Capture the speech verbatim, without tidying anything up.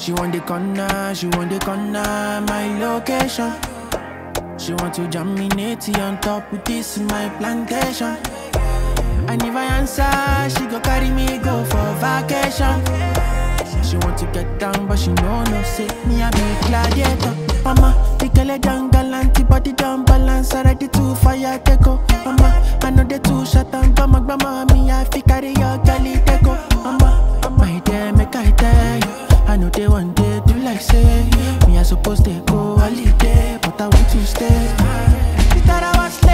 She want the corner, she want the corner, my location. She want to jam me natty on top with this in my plantation. And if I answer, she go carry me go for vacation. She want to get down, but she know no say me a big gladiator. Mama, the girl a young galanty, body down balance, already too fire take go. Mama, I know they too shut down, but my grandma me I fi carry your girlie take go. Mama, my dear, make I tell you, I know they one day do like say me I supposed to go holiday, but I want to stay. She thought I was